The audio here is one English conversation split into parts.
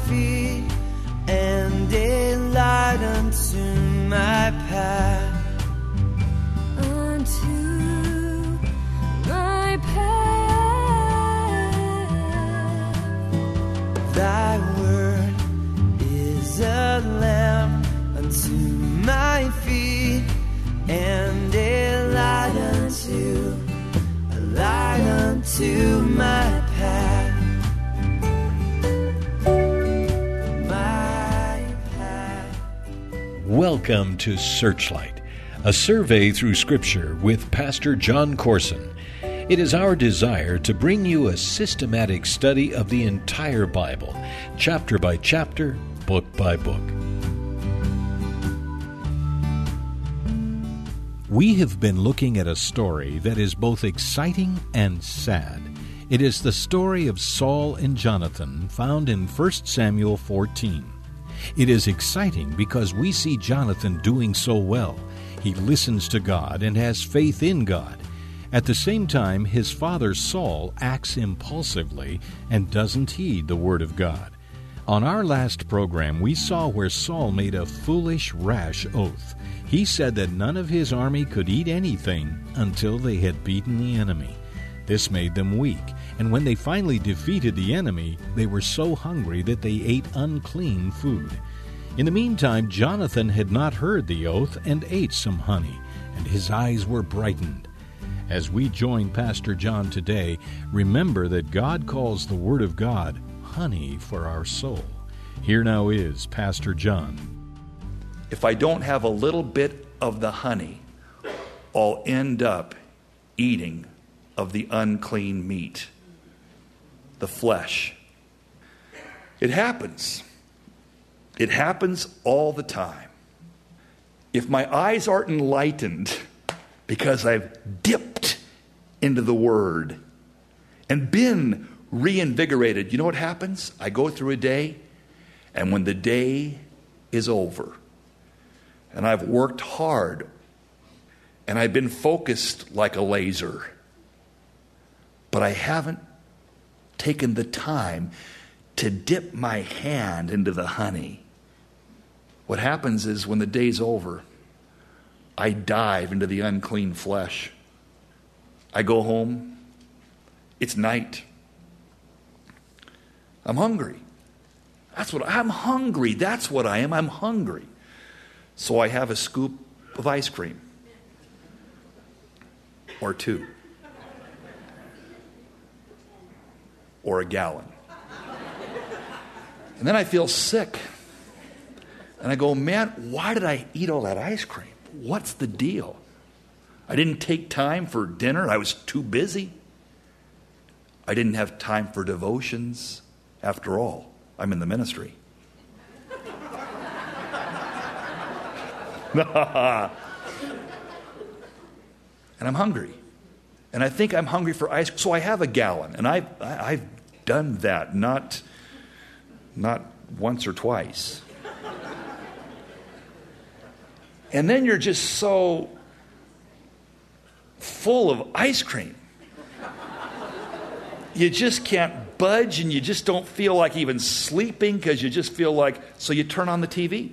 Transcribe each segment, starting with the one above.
feet and a light unto my path. Unto my path. Thy word is a lamp unto my feet and a light unto my path. Welcome to Searchlight, a survey through Scripture with Pastor John Corson. It is our desire to bring you a systematic study of the entire Bible, chapter by chapter, book by book. We have been looking at a story that is both exciting and sad. It is the story of Saul and Jonathan found in 1 Samuel 14. It is exciting because we see Jonathan doing so well. He listens to God and has faith in God. At the same time, his father Saul acts impulsively and doesn't heed the word of God. On our last program, we saw where Saul made a foolish, rash oath. He said that none of his army could eat anything until they had beaten the enemy. This made them weak, and when they finally defeated the enemy, they were so hungry that they ate unclean food. In the meantime, Jonathan had not heard the oath and ate some honey, and his eyes were brightened. As we join Pastor John today, remember that God calls the Word of God honey for our soul. Here now is Pastor John. If I don't have a little bit of the honey, I'll end up eating of the unclean meat, the flesh. It happens. It happens all the time. If my eyes aren't enlightened because I've dipped into the Word and been reinvigorated, you know what happens? I go through a day, and when the day is over, and I've worked hard, and I've been focused like a laser, but I haven't taken the time to dip my hand into the honey. What happens is when the day's over, I dive into the unclean flesh. I go home. It's night. I'm hungry. I'm hungry. That's what I am. I'm hungry. So I have a scoop of ice cream. Or two. Or a gallon. And then I feel sick. And I go, man, why did I eat all that ice cream? What's the deal? I didn't take time for dinner. I was too busy. I didn't have time for devotions. After all, I'm in the ministry. And I'm hungry. And I think I'm hungry for ice cream. So I have a gallon. And I've done that, not once or twice. And then you're just so full of ice cream. You just can't budge, and you just don't feel like even sleeping because you just feel like, so you turn on the TV.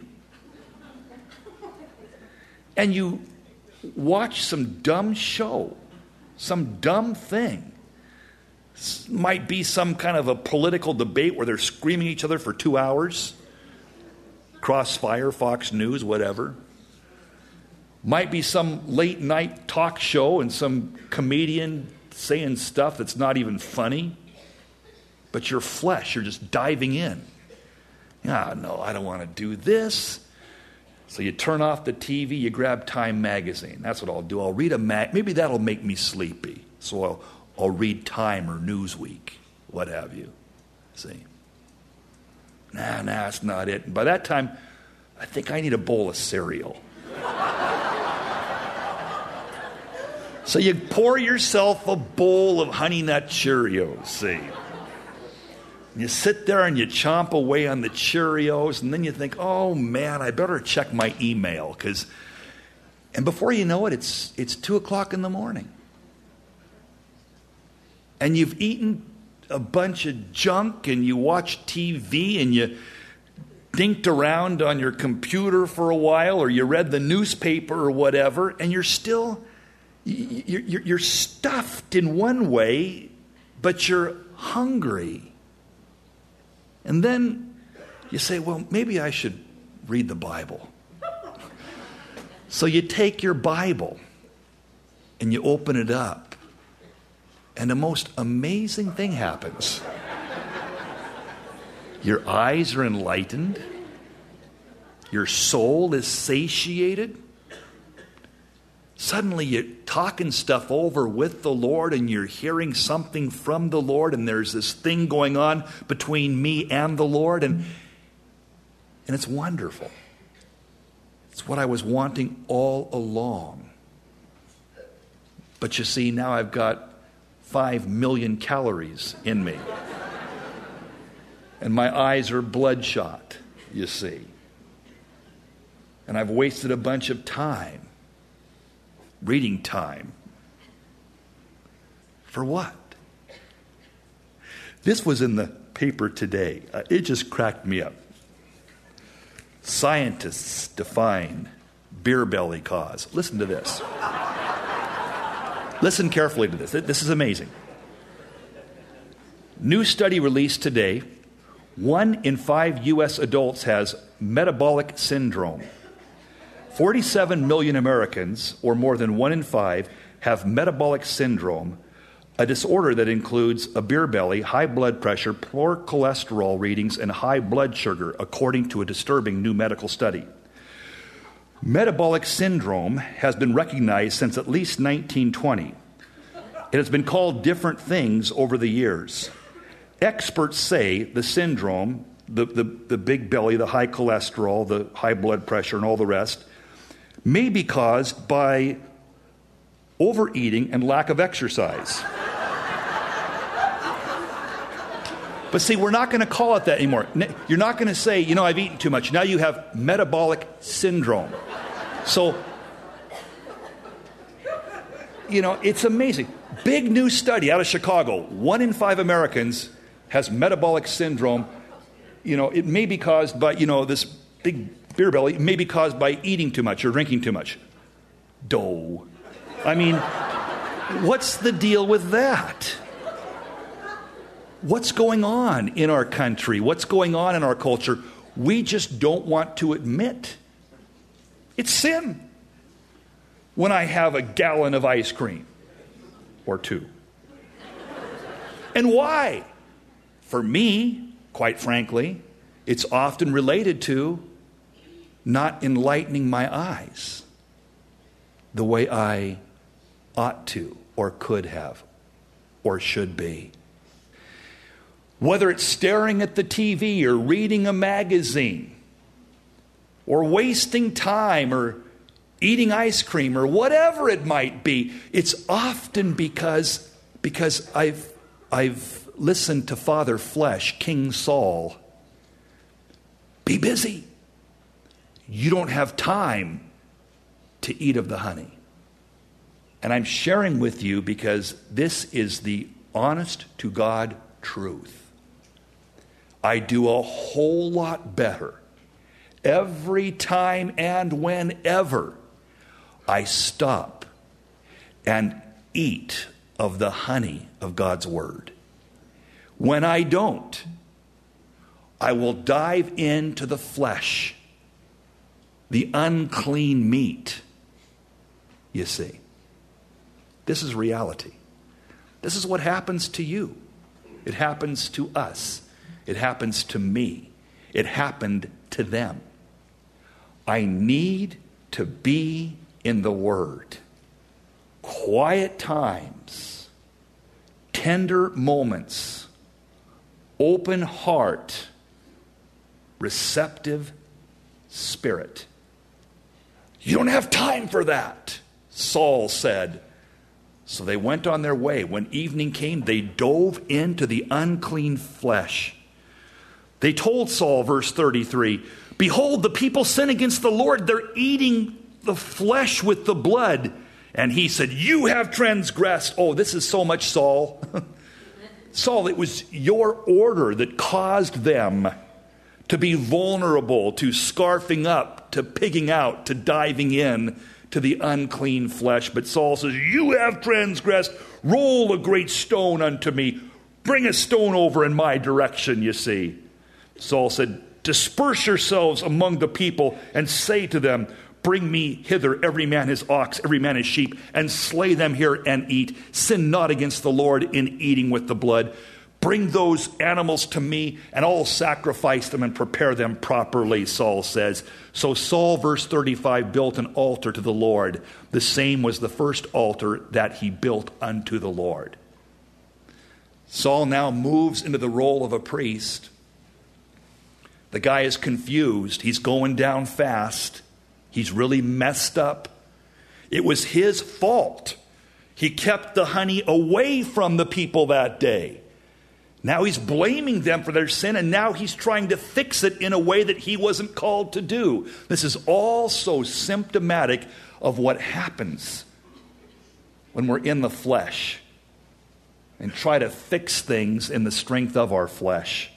And you watch some dumb show, some dumb thing. Might be some kind of a political debate where they're screaming at each other for 2 hours. Crossfire, Fox News, whatever. Might be some late night talk show and some comedian saying stuff that's not even funny. But your flesh, you're just diving in. No, I don't want to do this. So you turn off the TV, you grab Time magazine. That's what I'll do. I'll read maybe that'll make me sleepy. So I'll read Time or Newsweek, what have you. See? Nah, that's not it. And by that time, I think I need a bowl of cereal. So you pour yourself a bowl of Honey Nut Cheerios, see? You sit there and you chomp away on the Cheerios, and then you think, oh man, I better check my email, and before you know it, it's 2 o'clock in the morning. And you've eaten a bunch of junk and you watched TV and you dinked around on your computer for a while, or you read the newspaper or whatever, and you're still, you're stuffed in one way, but you're hungry. And then you say, well, maybe I should read the Bible. So you take your Bible and you open it up, and the most amazing thing happens. Your eyes are enlightened. Your soul is satiated. Suddenly you're talking stuff over with the Lord, and you're hearing something from the Lord, and there's this thing going on between me and the Lord, and it's wonderful. It's what I was wanting all along. But you see, now I've got 5 million calories in me. And my eyes are bloodshot, you see. And I've wasted a bunch of time, reading time. For what? This was in the paper today. It just cracked me up. Scientists define beer belly cause. Listen to this. Listen carefully to this. This is amazing. New study released today. 1 in 5 U.S. adults has metabolic syndrome. 47 million Americans, or more than 1 in 5, have metabolic syndrome, a disorder that includes a beer belly, high blood pressure, poor cholesterol readings, and high blood sugar, according to a disturbing new medical study. Metabolic syndrome has been recognized since at least 1920. It has been called different things over the years. Experts say the syndrome, the big belly, the high cholesterol, the high blood pressure, and all the rest, may be caused by overeating and lack of exercise. But see, we're not going to call it that anymore. You're not going to say, I've eaten too much. Now you have metabolic syndrome. So, it's amazing. Big new study out of Chicago. 1 in 5 Americans has metabolic syndrome. It may be caused by, this big beer belly. It may be caused by eating too much or drinking too much. Dough. I mean, what's the deal with that? What's going on in our country? What's going on in our culture? We just don't want to admit. It's sin when I have a gallon of ice cream or 2. And why? For me, quite frankly, it's often related to not enlightening my eyes the way I ought to or could have or should be. Whether it's staring at the TV or reading a magazine or wasting time or eating ice cream or whatever it might be, it's often because I've listened to Father Flesh, King Saul. Be busy. You don't have time to eat of the honey. And I'm sharing with you because this is the honest to God truth. I do a whole lot better every time and whenever I stop and eat of the honey of God's Word. When I don't, I will dive into the flesh, the unclean meat. You see, this is reality. This is what happens to you. It happens to us. It happens to me. It happened to them. I need to be in the Word. Quiet times, tender moments, open heart, receptive spirit. You don't have time for that, Saul said. So they went on their way. When evening came, they dove into the unclean flesh. They told Saul, verse 33, "Behold, the people sin against the Lord. They're eating the flesh with the blood." And he said, "You have transgressed." Oh, this is so much Saul. Saul, it was your order that caused them to be vulnerable to scarfing up, to pigging out, to diving in to the unclean flesh. But Saul says, you have transgressed. Roll a great stone unto me. Bring a stone over in my direction, you see. Saul said, disperse yourselves among the people and say to them, bring me hither every man his ox, every man his sheep, and slay them here and eat. Sin not against the Lord in eating with the blood. Bring those animals to me, and I'll sacrifice them and prepare them properly, Saul says. So Saul, verse 35, built an altar to the Lord. The same was the first altar that he built unto the Lord. Saul now moves into the role of a priest. The guy is confused. He's going down fast. He's really messed up. It was his fault. He kept the honey away from the people that day. Now he's blaming them for their sin, and now he's trying to fix it in a way that he wasn't called to do. This is all so symptomatic of what happens when we're in the flesh and try to fix things in the strength of our flesh.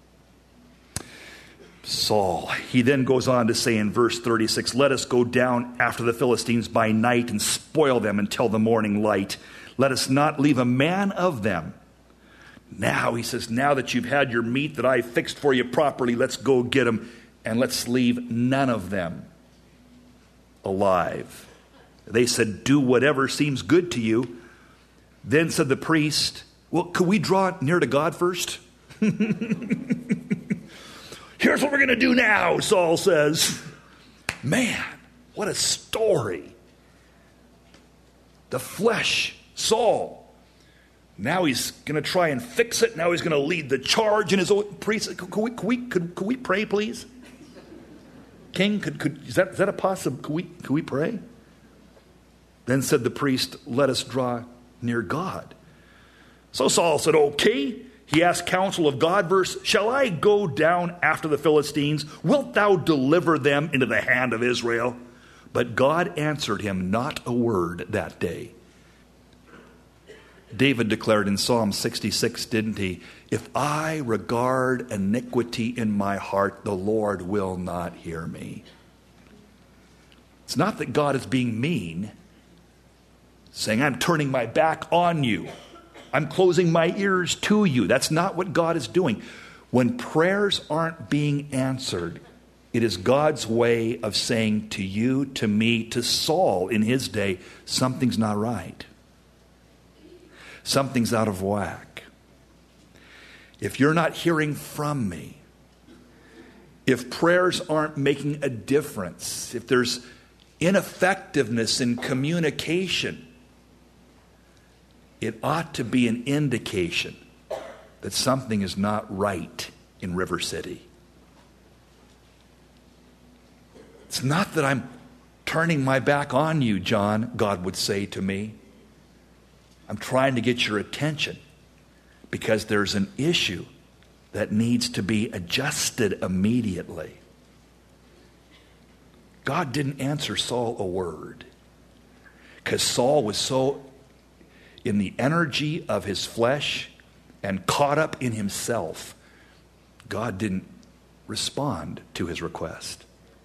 Saul, he then goes on to say in verse 36, let us go down after the Philistines by night and spoil them until the morning light. Let us not leave a man of them. Now, he says, now that you've had your meat that I fixed for you properly, let's go get them, and let's leave none of them alive. They said, do whatever seems good to you. Then said the priest, well, could we draw near to God first? Here's what we're going to do now, Saul says. Man, what a story. The flesh, Saul. Now he's going to try and fix it. Now he's going to lead the charge in his own priest. Could we pray, please? King, is that a possible? Could we pray? Then said the priest, let us draw near God. So Saul said, okay. He asked counsel of God, verse, shall I go down after the Philistines? Wilt thou deliver them into the hand of Israel? But God answered him not a word that day. David declared in Psalm 66, didn't he? If I regard iniquity in my heart, the Lord will not hear me. It's not that God is being mean, saying, I'm turning my back on you. I'm closing my ears to you. That's not what God is doing. When prayers aren't being answered, it is God's way of saying to you, to me, to Saul in his day, something's not right. Something's out of whack. If you're not hearing from me, if prayers aren't making a difference, if there's ineffectiveness in communication, it ought to be an indication that something is not right in River City. It's not that I'm turning my back on you, John, God would say to me. I'm trying to get your attention because there's an issue that needs to be adjusted immediately. God didn't answer Saul a word because Saul was so in the energy of his flesh and caught up in himself. God didn't respond to his request.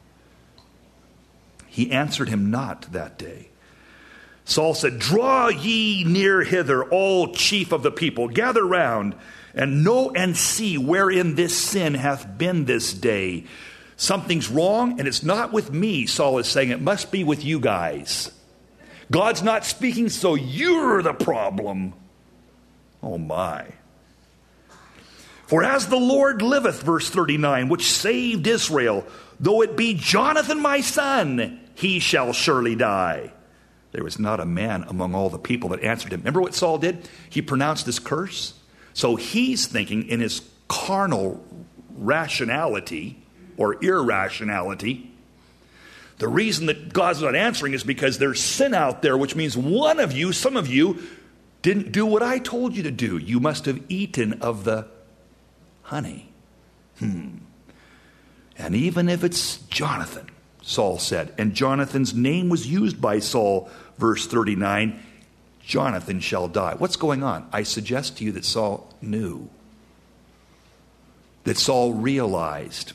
He answered him not that day. Saul said, draw ye near hither, all chief of the people, gather round, and know and see wherein this sin hath been this day. Something's wrong, and it's not with me, Saul is saying. It must be with you guys. God's not speaking, so you're the problem. Oh my. For as the Lord liveth, verse 39, which saved Israel, though it be Jonathan my son, he shall surely die. There was not a man among all the people that answered him. Remember what Saul did? He pronounced this curse. So he's thinking in his carnal rationality or irrationality, the reason that God's not answering is because there's sin out there, which means one of you, some of you, didn't do what I told you to do. You must have eaten of the honey. And even if it's Jonathan, Saul said, and Jonathan's name was used by Saul, verse 39, Jonathan shall die. What's going on? I suggest to you that Saul knew, that Saul realized,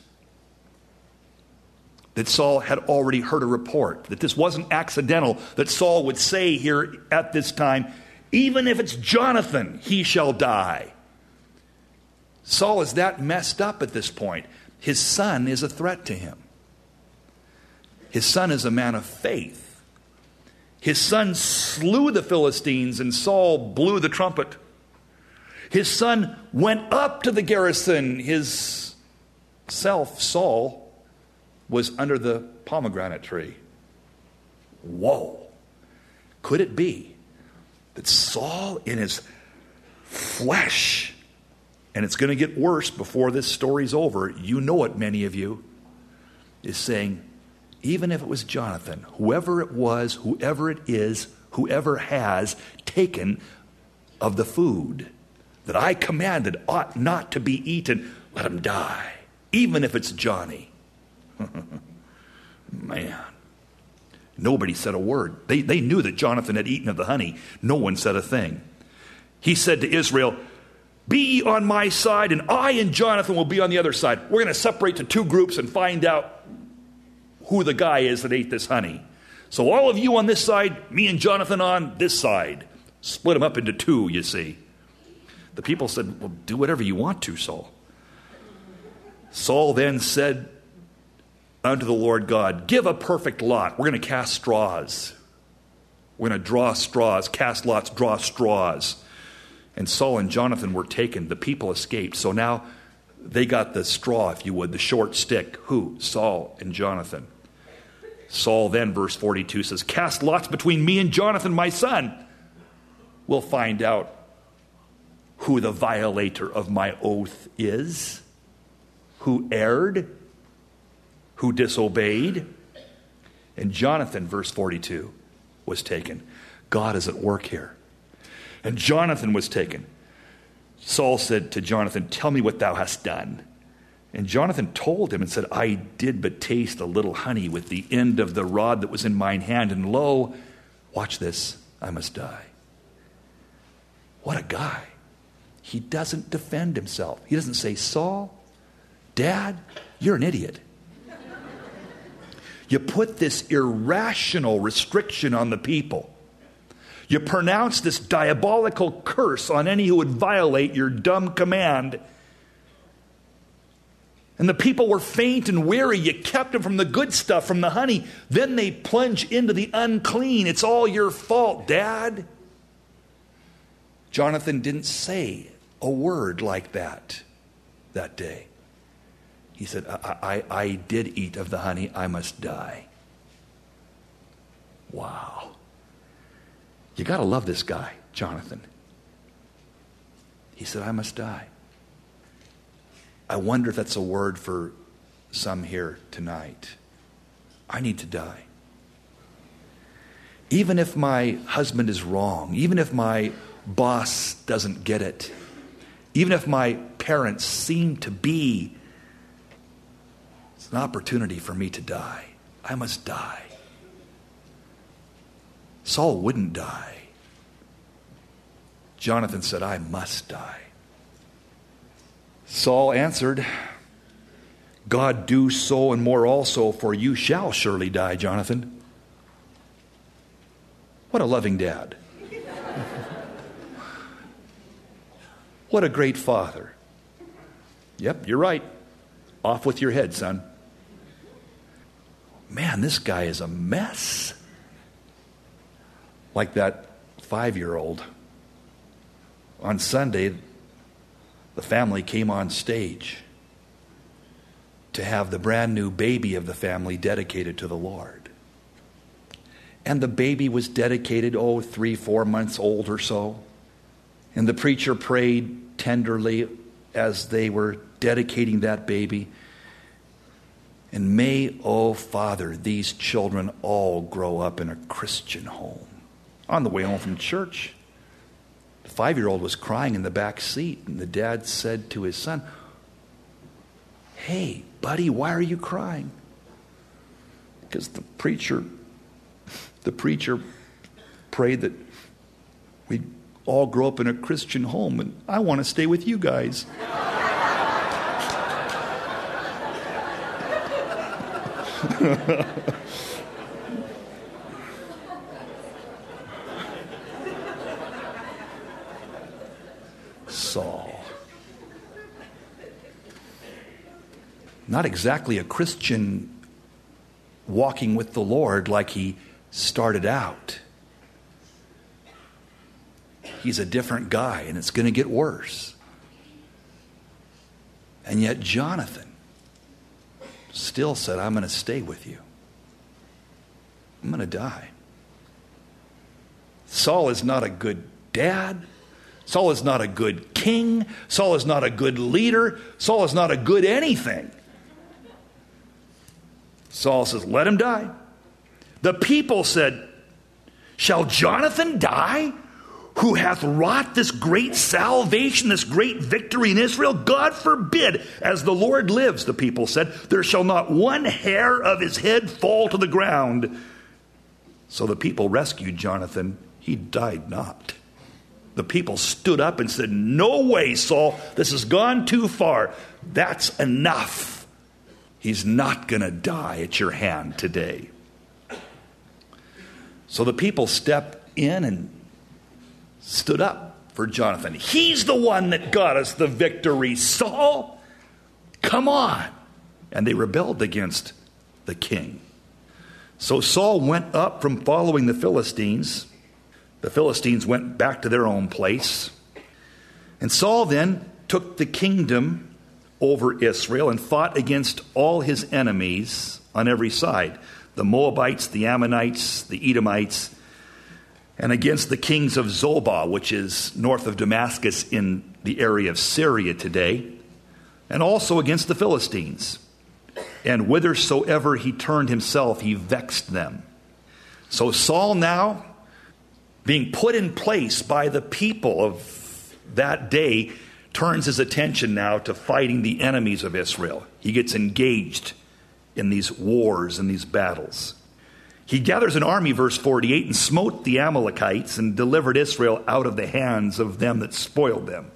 that Saul had already heard a report, that this wasn't accidental, that Saul would say here at this time, even if it's Jonathan, he shall die. Saul is that messed up at this point. His son is a threat to him. His son is a man of faith. His son slew the Philistines and Saul blew the trumpet. His son went up to the garrison. His self, Saul, was under the pomegranate tree. Whoa. Could it be that Saul in his flesh, and it's going to get worse before this story's over, you know it, many of you, is saying, even if it was Jonathan, whoever it was, whoever it is, whoever has taken of the food that I commanded ought not to be eaten, let him die, even if it's Johnny. Man. Nobody said a word. They knew that Jonathan had eaten of the honey. No one said a thing. He said to Israel, be ye on my side, and I and Jonathan will be on the other side. We're going to separate to two groups and find out who the guy is that ate this honey. So all of you on this side, me and Jonathan on this side. Split them up into two, you see. The people said, well, do whatever you want to, Saul. Saul then said unto the Lord God, give a perfect lot. We're going to cast straws. We're going to draw straws, cast lots, draw straws. And Saul and Jonathan were taken. The people escaped. So now they got the straw, if you would, the short stick. Who? Saul and Jonathan. Saul then, verse 42 says, cast lots between me and Jonathan, my son. We'll find out who the violator of my oath is, who erred, who disobeyed. And Jonathan, verse 42, was taken. God is at work here. And Jonathan was taken. Saul said to Jonathan, tell me what thou hast done. And Jonathan told him and said, I did but taste a little honey with the end of the rod that was in mine hand, and lo, watch this, I must die. What a guy. He doesn't defend himself. He doesn't say, Saul, Dad, you're an idiot. You put this irrational restriction on the people. You pronounce this diabolical curse on any who would violate your dumb command. And the people were faint and weary. You kept them from the good stuff, from the honey. Then they plunge into the unclean. It's all your fault, Dad. Jonathan didn't say a word like that day. He said, I did eat of the honey. I must die. Wow. You got to love this guy, Jonathan. He said, I must die. I wonder if that's a word for some here tonight. I need to die. Even if my husband is wrong, even if my boss doesn't get it, even if my parents seem to be, it's an opportunity for me to die. I must die. Saul wouldn't die. Jonathan said, I must die. Saul answered, God do so and more also, for you shall surely die, Jonathan. What a loving dad. What a great father. Yep, you're right. Off with your head, son. Man, this guy is a mess. Like that 5-year-old. On Sunday, the family came on stage to have the brand new baby of the family dedicated to the Lord. And the baby was dedicated, 3-4 months old or so. And the preacher prayed tenderly as they were dedicating that baby. And may, Father, these children all grow up in a Christian home. On the way home from church, the 5-year-old was crying in the back seat, and the dad said to his son, hey, buddy, why are you crying? Because the preacher prayed that We all grow up in a Christian home, and I want to stay with you guys. Saul. Not exactly a Christian walking with the Lord like he started out. He's a different guy, and it's going to get worse. And yet Jonathan still said, I'm going to stay with you. I'm going to die. Saul is not a good dad. Saul is not a good king. Saul is not a good leader. Saul is not a good anything. Saul says, let him die. The people said, shall Jonathan die, who hath wrought this great salvation, this great victory in Israel? God forbid, as the Lord lives, the people said, there shall not one hair of his head fall to the ground. So the people rescued Jonathan. He died not. The people stood up and said, no way, Saul, this has gone too far. That's enough. He's not going to die at your hand today. So the people stepped in and stood up for Jonathan. He's the one that got us the victory, Saul. Come on. And they rebelled against the king. So Saul went up from following the Philistines. The Philistines went back to their own place. And Saul then took the kingdom over Israel and fought against all his enemies on every side. The Moabites, the Ammonites, the Edomites, and against the kings of Zobah, which is north of Damascus in the area of Syria today, and also against the Philistines. And whithersoever he turned himself, he vexed them. So Saul now, being put in place by the people of that day, turns his attention now to fighting the enemies of Israel. He gets engaged in these wars and these battles. He gathers an army, verse 48, and smote the Amalekites and delivered Israel out of the hands of them that spoiled them.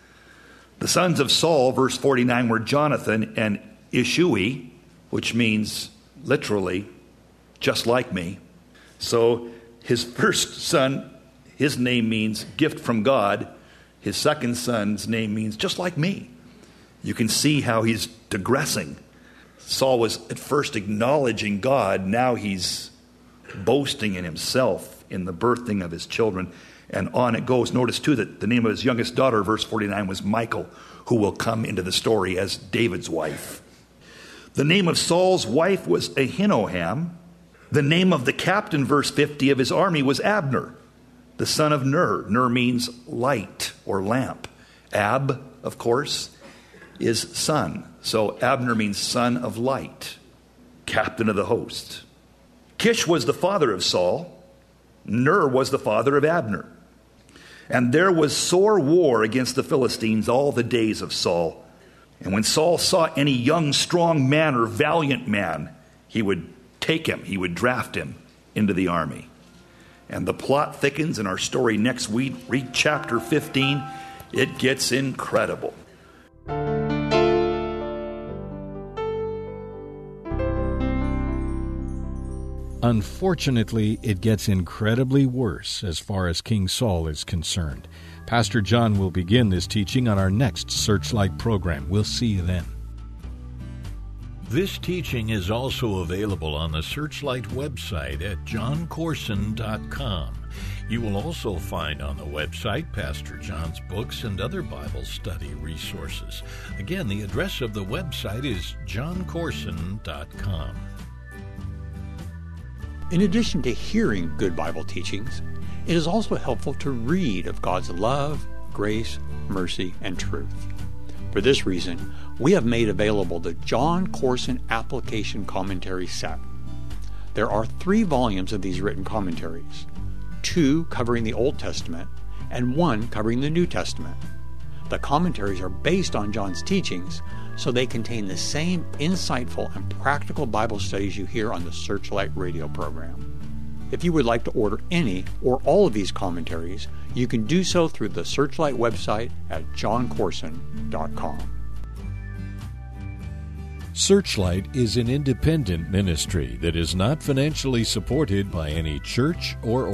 The sons of Saul, verse 49, were Jonathan and Ishui, which means literally just like me. So his first son, his name means gift from God. His second son's name means just like me. You can see how he's digressing. Saul was at first acknowledging God. Now he's boasting in himself in the birthing of his children. And on it goes. Notice too that the name of his youngest daughter, verse 49, was Michal, who will come into the story as David's wife. The name of Saul's wife was Ahinoam. The name of the captain, verse 50, of his army was Abner, the son of Ner. Ner means light or lamp. Ab, of course, is son. So Abner means son of light, captain of the host. Kish was the father of Saul. Ner was the father of Abner. And there was sore war against the Philistines all the days of Saul. And when Saul saw any young, strong man or valiant man, he would take him, he would draft him into the army. And the plot thickens in our story next week. Read chapter 15. It gets incredible. Unfortunately, it gets incredibly worse as far as King Saul is concerned. Pastor John will begin this teaching on our next Searchlight program. We'll see you then. This teaching is also available on the Searchlight website at johncorson.com. You will also find on the website Pastor John's books and other Bible study resources. Again, the address of the website is johncorson.com. In addition to hearing good Bible teachings, it is also helpful to read of God's love, grace, mercy, and truth. For this reason, we have made available the John Corson Application Commentary Set. There are 3 volumes of these written commentaries, 2 covering the Old Testament and 1 covering the New Testament. The commentaries are based on John's teachings, so they contain the same insightful and practical Bible studies you hear on the Searchlight radio program. If you would like to order any or all of these commentaries, you can do so through the Searchlight website at johncorson.com. Searchlight is an independent ministry that is not financially supported by any church or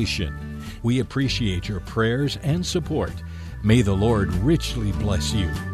organization. We appreciate your prayers and support. May the Lord richly bless you.